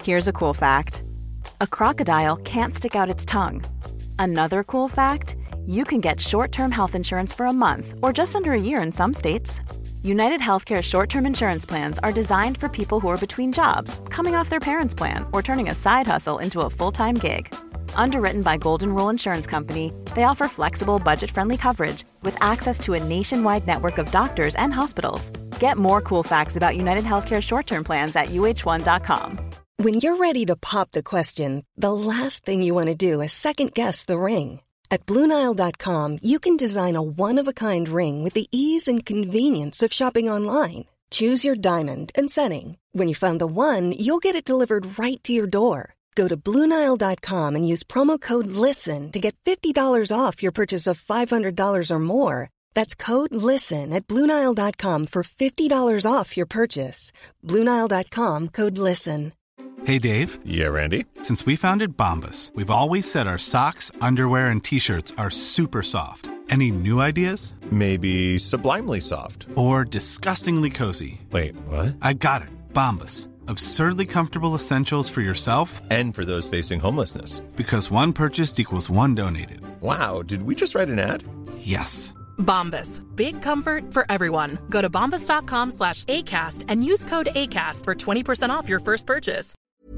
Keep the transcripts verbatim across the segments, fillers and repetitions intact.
Here's a cool fact. A crocodile can't stick out its tongue. Another cool fact, you can get short-term health insurance for a month or just under a year in some states. United Healthcare short-term insurance plans are designed for people who are between jobs, coming off their parents' plan, or turning a side hustle into a full-time gig. Underwritten by Golden Rule Insurance Company, they offer flexible, budget-friendly coverage with access to a nationwide network of doctors and hospitals. Get more cool facts about United Healthcare short-term plans at U H one dot com. When you're ready to pop the question, the last thing you want to do is second-guess the ring. At Blue Nile dot com, you can design a one-of-a-kind ring with the ease and convenience of shopping online. Choose your diamond and setting. When you find the one, you'll get it delivered right to your door. Go to Blue Nile dot com and use promo code LISTEN to get fifty dollars off your purchase of five hundred dollars or more. That's code LISTEN at Blue Nile dot com for fifty dollars off your purchase. Blue Nile dot com, code LISTEN. Hey, Dave. Yeah, Randy. Since we founded Bombas, we've always said our socks, underwear, and T-shirts are super soft. Any new ideas? Maybe sublimely soft. Or disgustingly cozy. Wait, what? I got it. Bombas. Absurdly comfortable essentials for yourself and for those facing homelessness. Because one purchased equals one donated. Wow, did we just write an ad? Yes. Bombas. Big comfort for everyone. Go to bombas dot com slash ACAST and use code ACAST for twenty percent off your first purchase.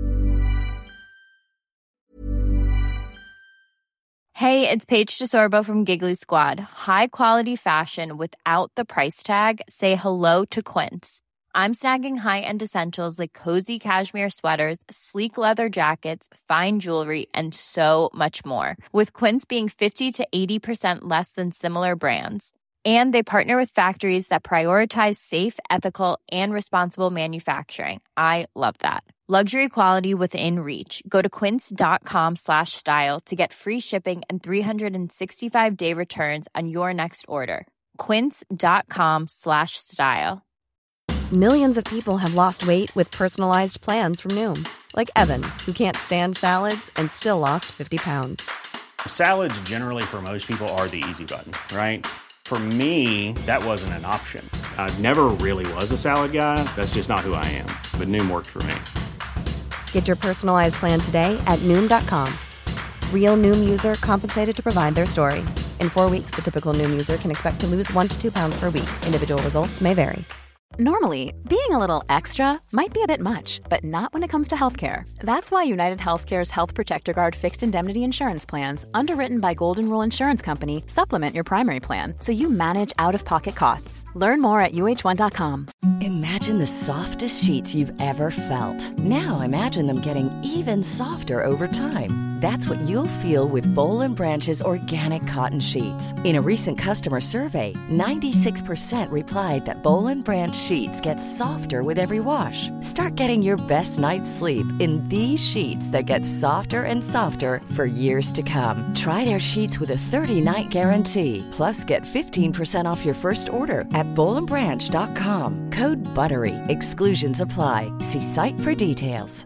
Hey, it's Paige DeSorbo from Giggly Squad. High quality fashion without the price tag. Say hello to Quince. I'm snagging high-end essentials like cozy cashmere sweaters, sleek leather jackets, fine jewelry, and so much more. With Quince being fifty to eighty percent less than similar brands. And they partner with factories that prioritize safe, ethical, and responsible manufacturing. I love that. Luxury quality within reach. Go to quince dot com slash style to get free shipping and three sixty-five day returns on your next order. quince dot com slash style. Millions of people have lost weight with personalized plans from Noom. Like Evan, who can't stand salads and still lost fifty pounds. Salads generally for most people are the easy button, right? For me, that wasn't an option. I never really was a salad guy. That's just not who I am. But Noom worked for me. Get your personalized plan today at Noom dot com. Real Noom user compensated to provide their story. In four weeks, the typical Noom user can expect to lose one to two pounds per week. Individual results may vary. Normally, being a little extra might be a bit much, but not when it comes to healthcare. That's why United Healthcare's Health Protector Guard fixed indemnity insurance plans, underwritten by Golden Rule Insurance Company, supplement your primary plan so you manage out-of-pocket costs. Learn more at U H one dot com. Imagine the softest sheets you've ever felt. Now imagine them getting even softer over time. That's what you'll feel with Boll and Branch's organic cotton sheets. In a recent customer survey, ninety-six percent replied that Boll and Branch sheets get softer with every wash. Start getting your best night's sleep in these sheets that get softer and softer for years to come. Try their sheets with a thirty-night guarantee. Plus, get fifteen percent off your first order at boll and branch dot com. Code BUTTERY. Exclusions apply. See site for details.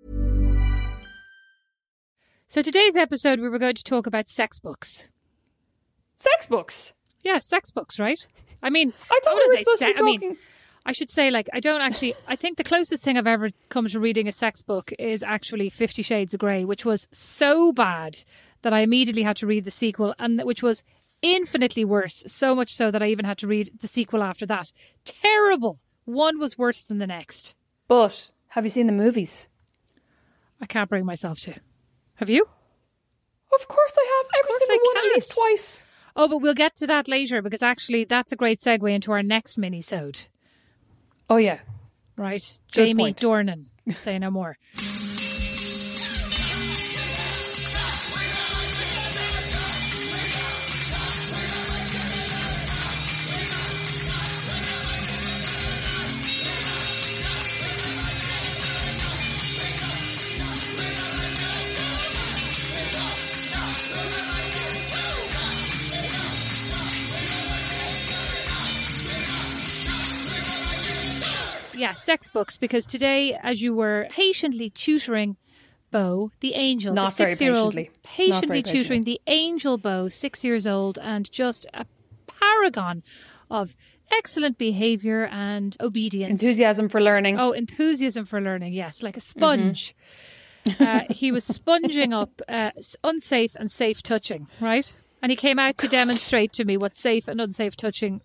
So today's episode, we were going to talk about sex books. Sex books? Yeah, sex books, right? I mean, I thought I we were say supposed se- to be talking... I mean, I should say, like, I don't actually... I think the closest thing I've ever come to reading a sex book is actually Fifty Shades of Grey, which was so bad that I immediately had to read the sequel, and which was infinitely worse, so much so that I even had to read the sequel after that. Terrible! One was worse than the next. But, have you seen the movies? I can't bring myself to. Have you? Of course I have. Every single one, at least twice. Oh, but we'll get to that later, because actually that's a great segue into our next mini-sode. Oh, yeah. Right. Good Jamie point. Dornan. Say no more. Yeah, sex books, because today, as you were patiently tutoring Bo, the angel, Not the six-year-old, very patiently. patiently Not very tutoring patiently. the angel Bo, six years old, and just a paragon of excellent behaviour and obedience. Enthusiasm for learning. Oh, enthusiasm for learning, yes, like a sponge. Mm-hmm. uh, he was sponging up uh, unsafe and safe touching, right? And he came out to demonstrate to me what safe and unsafe touching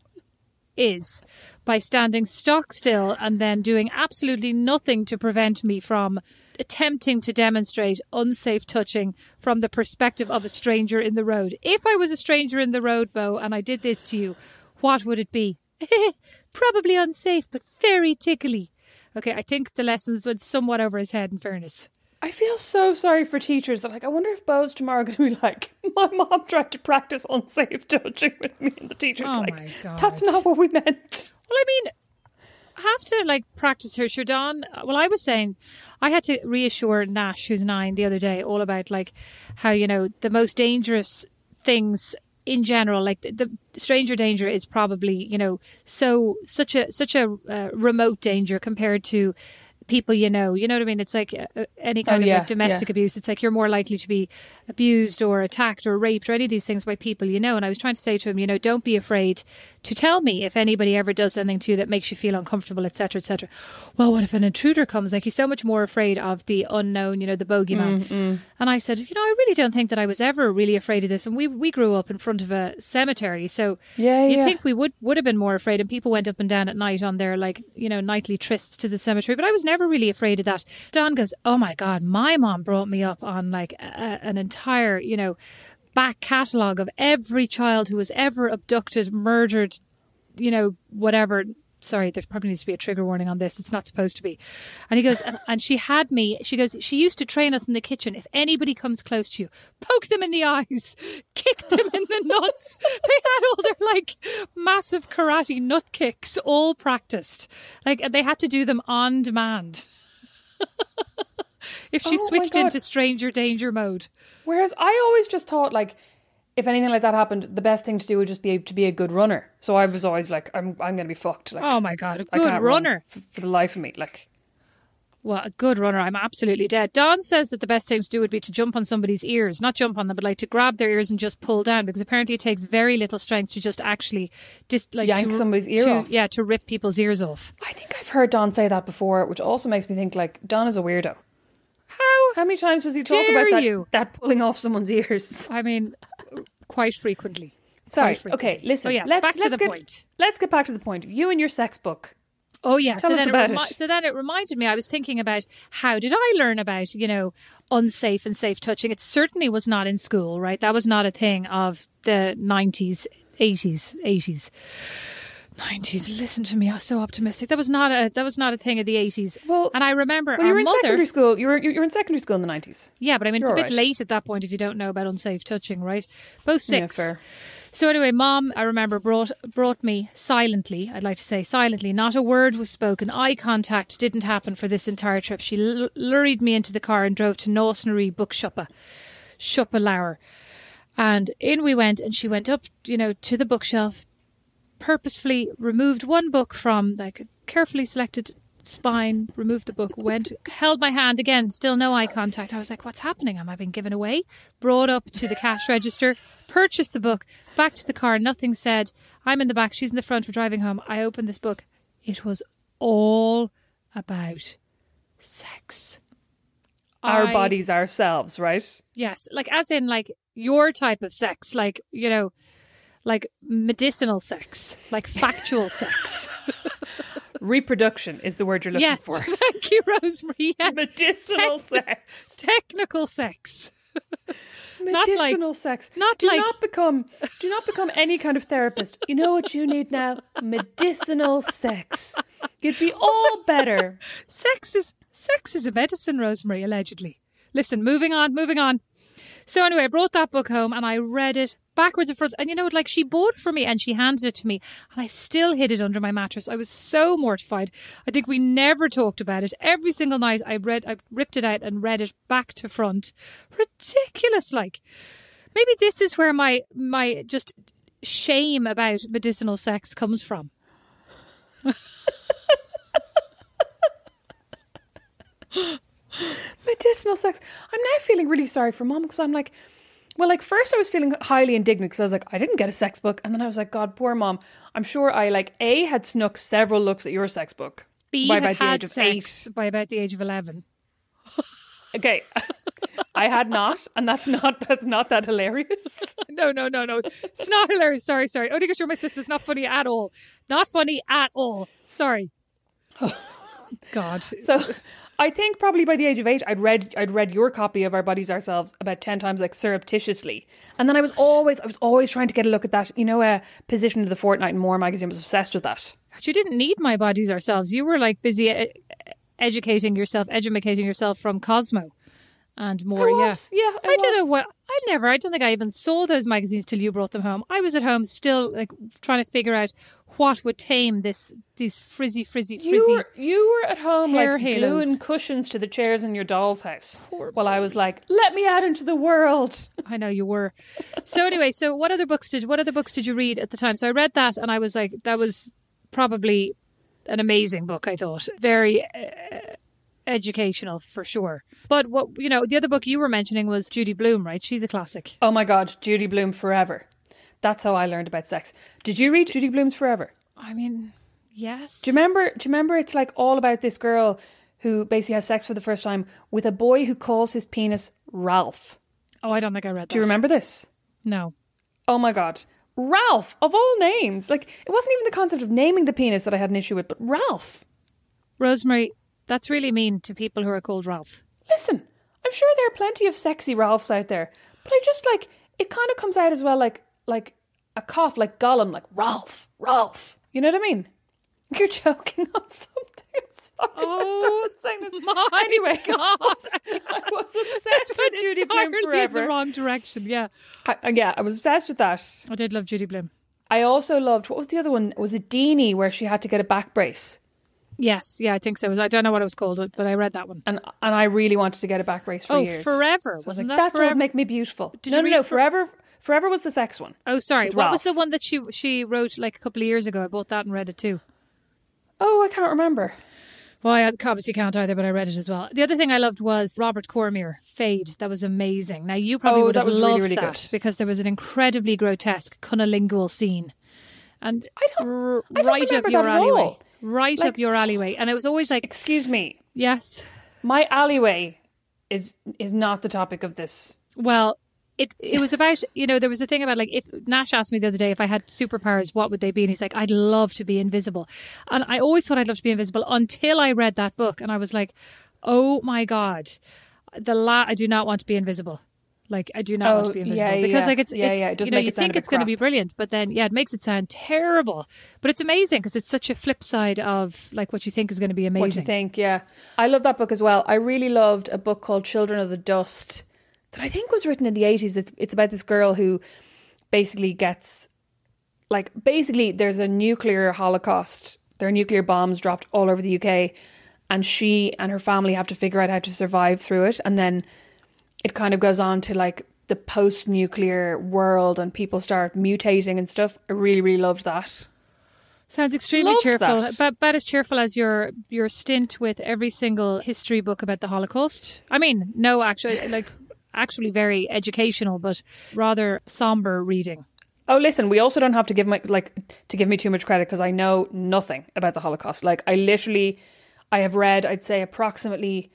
is by standing stock still and then doing absolutely nothing to prevent me from attempting to demonstrate unsafe touching from the perspective of a stranger in the road. If I was a stranger in the road, Bo, and I did this to you, what would it be? Probably unsafe, but very tickly. Okay, I think the lessons went somewhat over his head, in fairness. I feel so sorry for teachers. That like, I wonder if Bo's tomorrow going to be like, my mom tried to practice unsafe touching with me, and the teacher's oh like, my God. That's not what we meant. Well, I mean, I have to like practice her. Sure, Dawn. Well, I was saying I had to reassure Nash, who's nine, the other day, all about like how, you know, the most dangerous things in general, like the, the stranger danger is probably, you know, so such a such a uh, remote danger compared to people you know. You know what I mean? It's like uh, any kind oh, of yeah, like domestic yeah. abuse. It's like you're more likely to be abused or attacked or raped or any of these things by people you know. And I was trying to say to him, you know, don't be afraid to tell me if anybody ever does something to you that makes you feel uncomfortable, et cetera, et cetera. Well, what if an intruder comes? Like, he's so much more afraid of the unknown, you know, the bogeyman. Mm-mm. And I said, you know, I really don't think that I was ever really afraid of this. And we we grew up in front of a cemetery, so yeah, you'd yeah. think we would would have been more afraid. And people went up and down at night on their, like, you know, nightly trysts to the cemetery. But I was never really afraid of that. Don goes, oh my God, my mom brought me up on like a, an entire, you know, back catalogue of every child who was ever abducted, murdered, you know, whatever. Sorry, there probably needs to be a trigger warning on this. It's not supposed to be. And he goes, and, and she had me, she goes, she used to train us in the kitchen. If anybody comes close to you, poke them in the eyes, kick them in the nuts. They had all their like massive karate nut kicks all practiced. Like, they had to do them on demand. If she oh switched into stranger danger mode. Whereas I always just thought, like, if anything like that happened, the best thing to do would just be to be a good runner. So I was always like, I'm I'm going to be fucked. Like, oh my God, a I good can't runner. run for the life of me. Like, well, a good runner. I'm absolutely dead. Dawn says that the best thing to do would be to jump on somebody's ears. Not jump on them, but like to grab their ears and just pull down, because apparently it takes very little strength to just actually dis- like yank to, somebody's ear to, off. Yeah, to rip people's ears off. I think I've heard Don say that before, which also makes me think, like, Don is a weirdo. How? How many times does he talk dare about that, you? that pulling off someone's ears? I mean, quite frequently. Sorry. Quite frequently. Okay, listen. Oh, yes, let's, back to let's the get, point. Let's get back to the point. You and your sex book. Oh, yeah. Tell so, us then about it remi- it. so then it reminded me, I was thinking about how did I learn about, you know, unsafe and safe touching? It certainly was not in school, right? That was not a thing of the nineties, eighties, eighties. nineties, listen to me, I was so optimistic. That was not a that was not a thing of the eighties. Well, and I remember well, our you were in mother, secondary school. You were you were in secondary school in the nineties. Yeah, but I mean, You're it's a all bit right. late at that point if you don't know about unsafe touching, right? Both six. Yeah, fair. So anyway, Mom, I remember, brought brought me silently, I'd like to say silently, not a word was spoken, eye contact didn't happen for this entire trip. She l- lurried me into the car and drove to Norsenary Bookshoppe, Shoppe Lauer. And in we went, and she went up, you know, to the bookshelf, purposefully removed one book from like a carefully selected spine, removed the book, went, held my hand again, still no eye contact. I was like, what's happening? Am I being given away? Brought up to the cash register, purchased the book, back to the car, nothing said. I'm in the back, she's in the front, we're driving home. I opened this book. It was all about sex. Our I, bodies ourselves, right? Yes, like as in like your type of sex, like, you know, like medicinal sex, like factual sex. Reproduction is the word you're looking yes, for. Thank you, Rosemary. Yes. Medicinal Tec- sex. Technical sex. Medicinal not like, sex. Not do like not become do not become any kind of therapist. You know what you need now? Medicinal sex. You'd be all better. Sex is sex is a medicine, Rosemary, allegedly. Listen, moving on, moving on. So anyway, I brought that book home and I read it backwards and forwards. And you know, like she bought it for me and she handed it to me and I still hid it under my mattress. I was so mortified. I think we never talked about it. Every single night I read, I ripped it out and read it back to front. Ridiculous, like. Maybe this is where my, my just shame about medicinal sex comes from. Medicinal sex. I'm now feeling really sorry for Mom because I'm like, Well, like first I was feeling highly indignant because I was like, I didn't get a sex book. And then I was like, God, poor mom. I'm sure I like A, had snuck several looks at your sex book. B, by had about the had age of sex eight. by about the age of eleven. Okay. I had not. And that's not, that's not that hilarious. No, no, no, no. It's not hilarious. Sorry, sorry. Only because you're my sister. It's not funny at all. Not funny at all. Sorry. God. So I think probably by the age of eight, I'd read I'd read your copy of Our Bodies Ourselves about ten times, like surreptitiously. And then I was always I was always trying to get a look at that. You know, uh, Position of the Fortnight and More magazine. I was obsessed with that. You didn't need My Bodies Ourselves. You were like busy e- educating yourself, educating yourself from Cosmo and More. I was, yeah, yeah. I, I don't was. know what. I never. I don't think I even saw those magazines till you brought them home. I was at home still, like trying to figure out what would tame this these frizzy, frizzy, frizzy. You were, you were at home hair like halos. gluing cushions to the chairs in your doll's house. Poor while I was like, let me out into the world. I know you were. So anyway, so what other books did what other books did you read at the time? So I read that and I was like, that was probably an amazing book. I thought very uh, educational for sure. But what you know, the other book you were mentioning was Judy Blume, right? She's a classic. Oh my God, Judy Blume Forever. That's how I learned about sex. Did you read Judy Blume's Forever? I mean, yes. Do you remember? Do you remember? It's like all about this girl who basically has sex for the first time with a boy who calls his penis Ralph. Oh, I don't think I read that. Do you remember this? No. Oh my God, Ralph of all names! Like it wasn't even the concept of naming the penis that I had an issue with, but Ralph. Rosemary, that's really mean to people who are called Ralph. Listen, I'm sure there are plenty of sexy Ralphs out there, but I just like it. Kind of comes out as well, like like a cough, like Gollum, like Ralph, Ralph. You know what I mean? You're joking on something. I'm sorry. Oh, saying this. my anyway, God. I was, I was obsessed That's with Judy Blume entirely Forever. the wrong direction. Yeah, I, uh, yeah, I was obsessed with that. I did love Judy Blume. I also loved, what was the other one? Was it Deanie, where she had to get a back brace? Yes, yeah, I think so. I don't know what it was called, but I read that one. And and I really wanted to get a back brace for oh, years. Forever. So Wasn't like, that That's Forever? what would make me beautiful. Did no, you no, read no. For- Forever Forever was the sex one. Oh, sorry. With What Ralph. was the one that she she wrote like a couple of years ago? I bought that and read it too. Oh, I can't remember. Well, I obviously can't either, but I read it as well. The other thing I loved was Robert Cormier, Fade. That was amazing. Now, you probably Oh, would that have was really, loved really that good. because there was an incredibly grotesque cunnilingual scene. And I don't, r- I don't right remember up your that at alleyway. all. Right Like- up your alleyway. And it was always like, Excuse me. yes, My alleyway is is not the topic of this. well, it it was about, you know, there was a thing about like, if Nash asked me the other day if I had superpowers, what would they be? And he's like, I'd love to be invisible. And I always thought I'd love to be invisible until I read that book. And I was like, oh my God, the la- I do not want to be invisible. Like, I do not Oh, want to be invisible. yeah, because yeah. like it's, Yeah, it's yeah, it does you know, make you it sound a think bit it's going to crap. be brilliant, but then, yeah, it makes it sound terrible. But it's amazing because it's such a flip side of like what you think is going to be amazing. What do you think? Yeah. I love that book as well. I really loved a book called Children of the Dust that I think was written in the eighties. It's, it's about this girl who basically gets, like, basically there's a nuclear holocaust. There are nuclear bombs dropped all over the U K and she and her family have to figure out how to survive through it. And then it kind of goes on to like the post-nuclear world and people start mutating and stuff. I really, really loved that. Sounds extremely Loved cheerful, that. but about as cheerful as your your stint with every single history book about the Holocaust. I mean, no, actually, like actually very educational, but rather somber reading. Oh, listen, we also don't have to give my like to give me too much credit because I know nothing about the Holocaust. Like I literally, I have read, I'd say approximately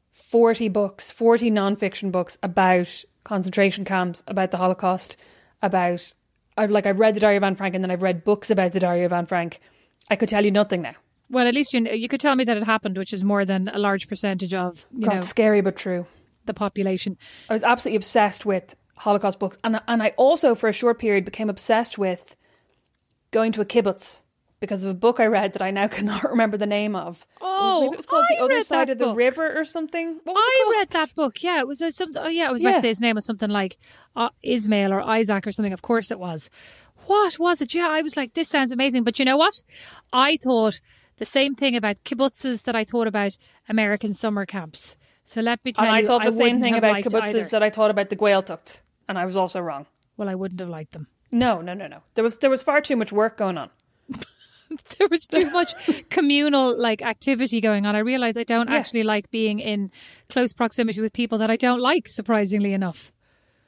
forty books, forty non-fiction books about concentration camps, about the Holocaust, about, I've like I've read the Diary of Anne Frank and then I've read books about the Diary of Anne Frank. I could tell you nothing now. Well, at least you you could tell me that it happened, which is more than a large percentage of you God, know scary but true. the population. I was absolutely obsessed with Holocaust books, and and I also for a short period became obsessed with going to a kibbutz because of a book I read that I now cannot remember the name of. Oh, it was, maybe it was called I The Other read Side that of the book. River or something. What was it I called? read that book. Yeah, it was uh, something. Oh, yeah, I was about Yeah. to say his name was something like uh, Ismail or Isaac or something. Of course it was. What was it? Yeah, I was like, this sounds amazing. But you know what? I thought the same thing about kibbutzes that I thought about American summer camps. So let me tell And I you, thought the same wouldn't thing have about liked kibbutzes either. that I thought about the Gaeltacht, and I was also wrong. Well, I wouldn't have liked them. No, no, no, no. There was there was far too much work going on. There was too much communal like activity going on. I realised I don't Yeah. actually like being in close proximity with people that I don't like, surprisingly enough.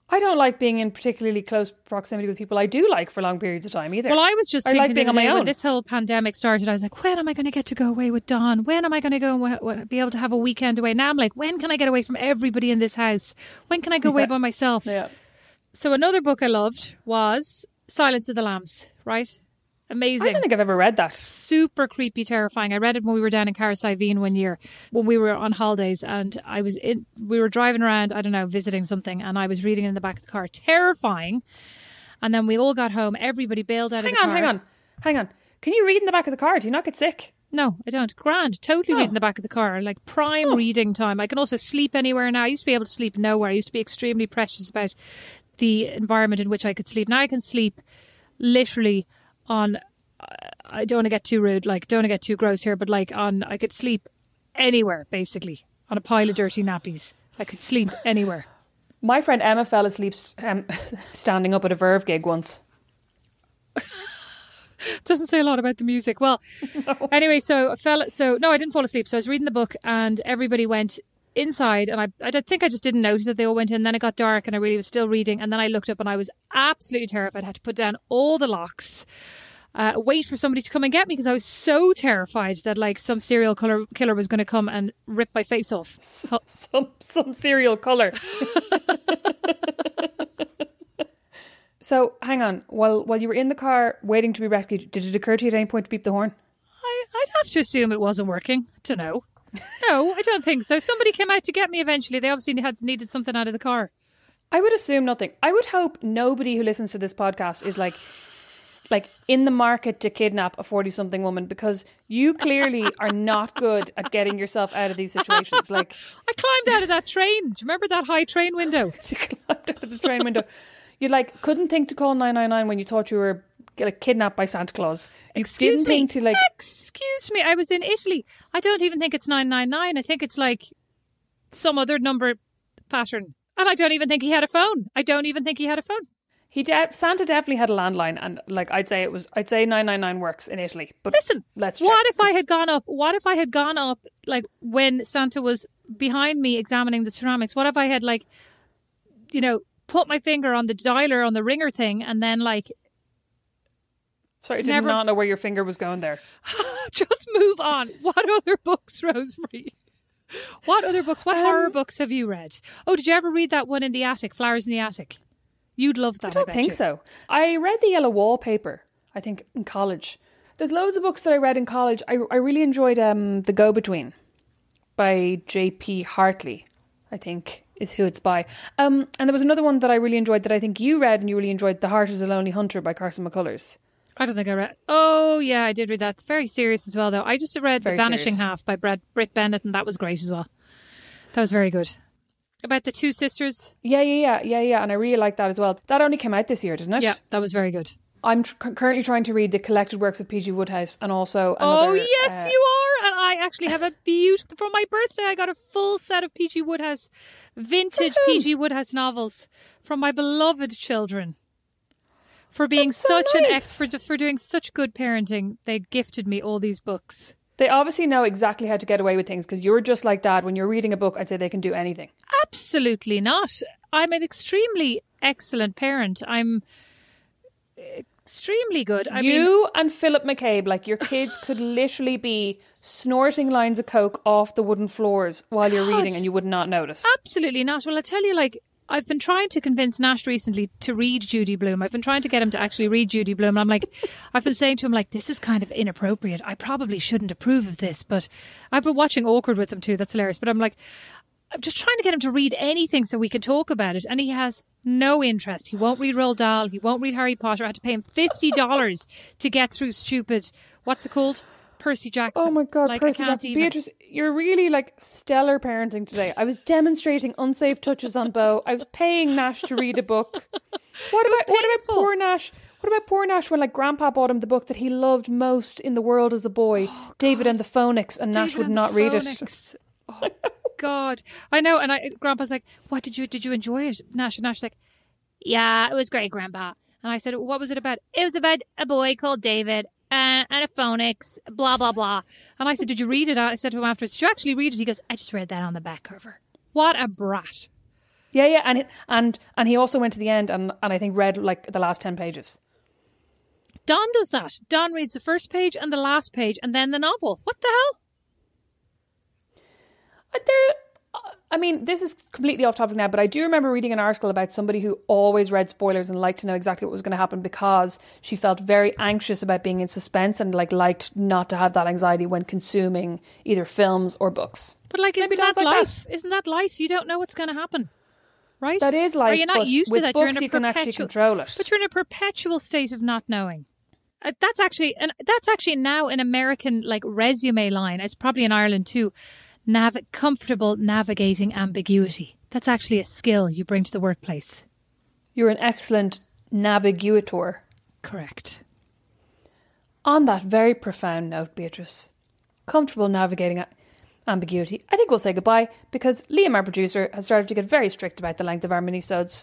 I don't like being in particularly close proximity with people I do like for long periods of time either. Well, I was just I thinking like being the on other my day own. when this whole pandemic started, I was like, when am I going to get to go away with Dawn? When am I going to go and wa- wa- be able to have a weekend away? Now I'm like, when can I get away from everybody in this house? When can I go away Yeah. by myself? Yeah. So another book I loved was Silence of the Lambs, right? Amazing. I don't think I've ever read that. Super creepy, terrifying. I read it when we were down in Carasiveen one year when we were on holidays, and I was in, we were driving around, I don't know, visiting something, and I was reading in the back of the car. Terrifying. And then we all got home. Everybody bailed out Hang of the on, car. hang on, hang on. Can you read in the back of the car? Do you not get sick? No, I don't. Grand. Totally Oh. read in the back of the car. Like prime Oh. reading time. I can also sleep anywhere now. I used to be able to sleep nowhere. I used to be extremely precious about the environment in which I could sleep. Now I can sleep literally on, I don't want to get too rude, like don't want to get too gross here, but like on, I could sleep anywhere basically on a pile of dirty nappies. I could sleep anywhere. My friend Emma fell asleep um, standing up at a Verve gig once. Doesn't say a lot about the music. Well, no. Anyway, so I fell. So no, I didn't fall asleep. So I was reading the book, and everybody went inside, and I, I don't think I just didn't notice that they all went in. Then it got dark, and I really was still reading. And then I looked up, and I was absolutely terrified. I had to put down all the locks, uh, wait for somebody to come and get me because I was so terrified that like some serial killer killer was going to come and rip my face off. So, some some serial killer. So, hang on. While while you were in the car waiting to be rescued, did it occur to you at any point to beep the horn? I, I'd have to assume it wasn't working. To know. No, I don't think so. Somebody came out to get me eventually. They obviously had needed something out of the car. I would assume nothing. I would hope nobody who listens to this podcast is like, like in the market to kidnap a forty-something woman, because you clearly are not good at getting yourself out of these situations. Like, I climbed out of that train. Do you remember that high train window? You climbed out of the train window. You like couldn't think to call nine nine nine when you thought you were like kidnapped by Santa Claus. You Excuse didn't me. think to like. Excuse me. I was in Italy. I don't even think it's nine nine nine. I think it's like some other number pattern. And I don't even think he had a phone. I don't even think he had a phone. He de- Santa definitely had a landline, and like I'd say it was. I'd say nine nine nine works in Italy. But listen, let's. Check, what if I cause... had gone up? What if I had gone up like when Santa was behind me examining the ceramics? What if I had like, you know, put my finger on the dialer on the ringer thing and then like. Sorry, I did never... not know where your finger was going there. Just move on. What other books, Rosemary? What other books? What um, horror books have you read? Oh, did you ever read that one in the attic, Flowers in the Attic? You'd love that. I don't I bet think you. so. I read The Yellow Wallpaper, I think, in college. There's loads of books that I read in college. I, I really enjoyed um, The Go-Between by J P Hartley, I think is who it's by. Um, and there was another one that I really enjoyed that I think you read and you really enjoyed, The Heart is a Lonely Hunter by Carson McCullers. I don't think I read. Oh, yeah, I did read that. It's very serious as well, though. I just read Very The Vanishing serious. Half by Brad, Britt Bennett, and that was great as well. That was very good. About the two sisters. Yeah, yeah, yeah, yeah, yeah. And I really liked that as well. That only came out this year, didn't it? Yeah, that was very good. I'm tr- currently trying to read the collected works of P G Wodehouse and also Oh, another... yes, uh, you are. And I actually have a beautiful... For my birthday, I got a full set of P G Wodehouse, vintage Woohoo! P G Wodehouse novels from my beloved children. For being That's so such an nice. ex... For, for doing such good parenting, they gifted me all these books. They obviously know exactly how to get away with things, because you're just like Dad. When you're reading a book, I'd say they can do anything. Absolutely not. I'm an extremely excellent parent. I'm extremely good. I you mean, and Philip McCabe, like your kids could literally be snorting lines of coke off the wooden floors while you're God. reading and you would not notice. Absolutely not. Well, I tell you, like, I've been trying to convince Nash recently to read Judy Blume. I've been trying to get him to actually read Judy Blume. And I'm like, I've been saying to him, like, this is kind of inappropriate. I probably shouldn't approve of this, but I've been watching Awkward with him too. That's hilarious. But I'm like, I'm just trying to get him to read anything so we can talk about it. And he has no interest. He won't read Roald Dahl. He won't read Harry Potter. I had to pay him fifty dollars to get through stupid, what's it called? Percy Jackson. Oh my God, like, Percy I can't Jackson. even. Beatrice, you're really like stellar parenting today. I was demonstrating unsafe touches on Beau. I was paying Nash to read a book. What about what about painful. poor Nash? What about poor Nash when like Grandpa bought him the book that he loved most in the world as a boy, Oh, David and the Phoenix, and Nash David would and not the read it. Phoenix. Oh God, I know. And I, Grandpa's like, "What did you did you enjoy it?" Nash and Nash's like, "Yeah, it was great, Grandpa." And I said, "What was it about?" It was about a boy called David and, and a phoenix, blah blah blah. And I said, "Did you read it?" I said to him afterwards, "Did you actually read it?" He goes, "I just read that on the back cover." What a brat! Yeah, yeah, and and and he also went to the end and, and I think read like the last ten pages. Don does that. Don reads the first page and the last page and then the novel. What the hell? Uh, there, uh, I mean, this is completely off topic now, but I do remember reading an article about somebody who always read spoilers and liked to know exactly what was going to happen because she felt very anxious about being in suspense and like liked not to have that anxiety when consuming either films or books. But like, isn't Maybe that like life? that. Isn't that life? You don't know what's going to happen. Right? That is life. Or you're not but used to with that. Books, You're in a you can perpetual, actually control it. But you're in a perpetual state of not knowing. Uh, that's actually, and that's actually now an American like resume line. It's probably in Ireland too. Nav- comfortable navigating ambiguity. That's actually a skill you bring to the workplace. You're an excellent navigator. Correct. On that very profound note, Beatrice, comfortable navigating a- ambiguity, I think we'll say goodbye because Liam, our producer, has started to get very strict about the length of our minisodes.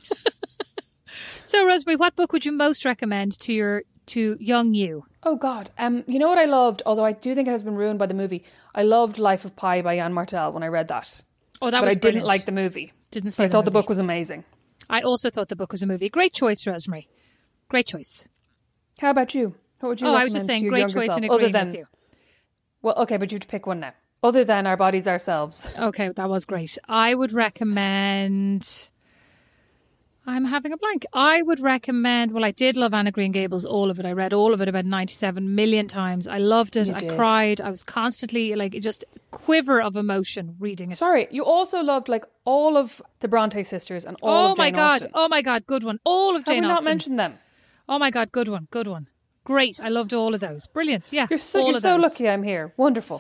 So, Rosemary, what book would you most recommend to your to young you? Oh God, um, you know what I loved? Although I do think it has been ruined by the movie. I loved Life of Pi by Jan Martel when I read that. Oh, that but was I brilliant. didn't like the movie. Didn't see. I the thought the movie. book was amazing. I also thought the book was a movie. Great choice, Rosemary. Great choice. How about you? What would you? Oh, recommend I was just saying, to your great younger choice self? and Other agreeing than, with you. Well, okay, but you have to pick one now. Other than Our Bodies, Ourselves. Okay, that was great. I would recommend... I'm having a blank. I would recommend... Well, I did love Anna Green Gables, all of it. I read all of it about ninety-seven million times. I loved it. You I did. cried. I was constantly, like, just a quiver of emotion reading it. Sorry, you also loved like all of the Bronte sisters and all Oh of my Jane God. Austen. Oh my God. Good one. All of Have Jane we not Austen. mentioned them? Oh my God. Good one. Good one. Great. I loved all of those. Brilliant. Yeah. You're so, all you're of so those. lucky I'm here. Wonderful.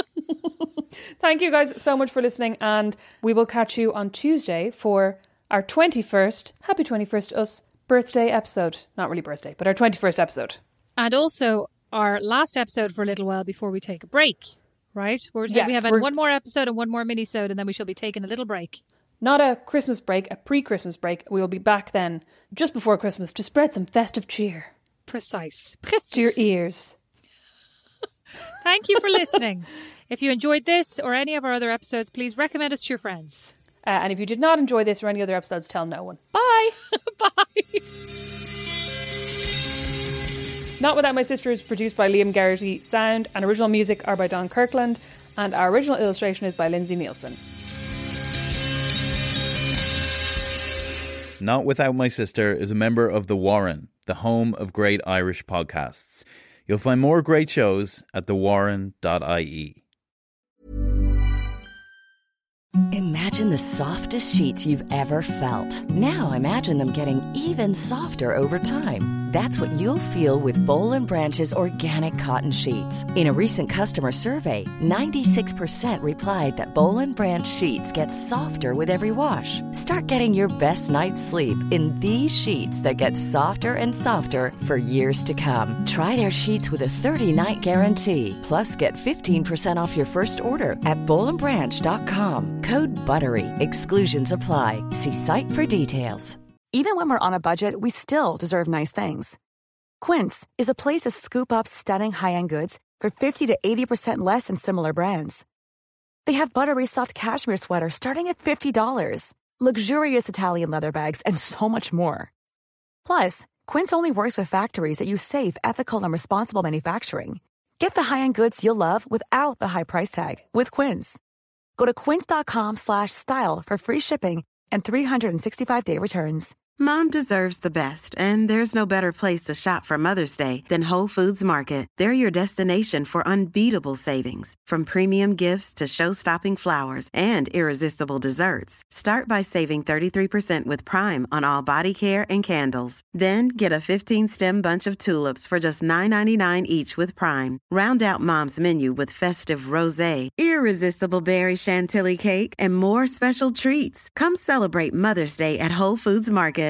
Thank you guys so much for listening, and we will catch you on Tuesday for our twenty-first, happy twenty-first to us, birthday episode. Not really birthday, but our twenty-first episode. And also our last episode for a little while before we take a break, right? We're ta- Yes, we have we're- one more episode and one more mini-sode, and then we shall be taking a little break. Not a Christmas break, a pre-Christmas break. We will be back then, just before Christmas, to spread some festive cheer Precise. Precise. to your ears. Thank you for listening. If you enjoyed this or any of our other episodes, please recommend us to your friends. Uh, and if you did not enjoy this or any other episodes, tell no one. Bye! Bye. Not Without My Sister is produced by Liam Garrity. Sound and original music are by Don Kirkland. And our original illustration is by Lindsay Nielsen. Not Without My Sister is a member of The Warren, the home of great Irish podcasts. You'll find more great shows at the warren dot I E. Imagine the softest sheets you've ever felt. Now imagine them getting even softer over time. That's what you'll feel with Boll and Branch's organic cotton sheets. In a recent customer survey, ninety-six percent replied that Boll and Branch sheets get softer with every wash. Start getting your best night's sleep in these sheets that get softer and softer for years to come. Try their sheets with a thirty-night guarantee. Plus, get fifteen percent off your first order at boll and branch dot com. Code BUTTERY. Exclusions apply. See site for details. Even when we're on a budget, we still deserve nice things. Quince is a place to scoop up stunning high-end goods for fifty to eighty percent less than similar brands. They have buttery soft cashmere sweaters starting at fifty dollars, luxurious Italian leather bags, and so much more. Plus, Quince only works with factories that use safe, ethical, and responsible manufacturing. Get the high-end goods you'll love without the high price tag with Quince. Go to quince.com slash style for free shipping and three sixty-five day returns. Mom deserves the best, and there's no better place to shop for Mother's Day than Whole Foods Market. They're your destination for unbeatable savings, from premium gifts to show-stopping flowers and irresistible desserts. Start by saving thirty-three percent with Prime on all body care and candles. Then get a fifteen-stem bunch of tulips for just nine ninety-nine each with Prime. Round out Mom's menu with festive rosé, irresistible berry chantilly cake, and more special treats. Come celebrate Mother's Day at Whole Foods Market.